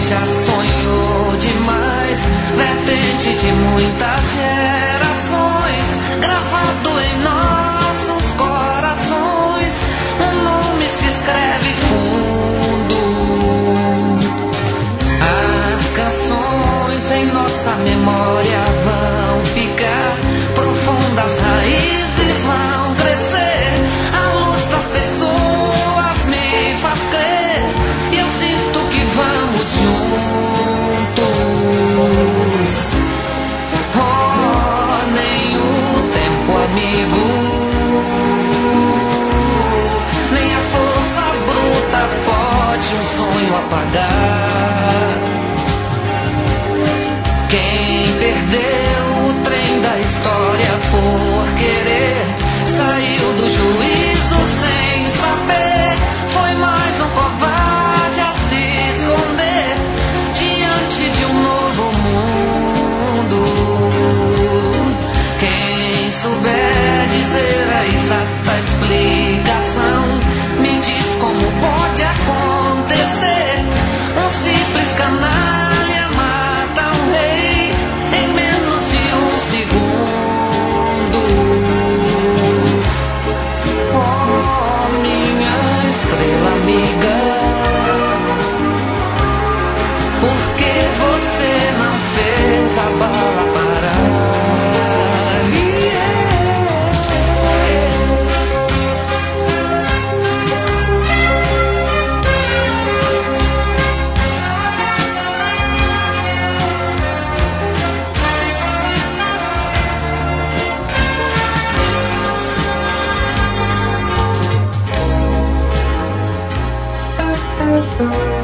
já sonhou demais, vertente de muitas gerações, gravado em nossos corações, um nome se escreve fundo. As canções em nossa memória vão ficar profundas, raízes vão crescer, a luz das pessoas me faz crer, e eu sinto que vamos juntos. Oh, nem o tempo amigo, nem a força bruta pode um sonho apagar. Quem perdeu o trem da história por querer saiu do juízo sem saber, foi mais um covarde a se esconder diante de um novo mundo. Quem souber dizer a exata explicação, me diz como pode acontecer. Um simples canalha mata um rei em menos de um segundo. Oh, minha estrela amiga, por que você não fez a bala parar? Yeah.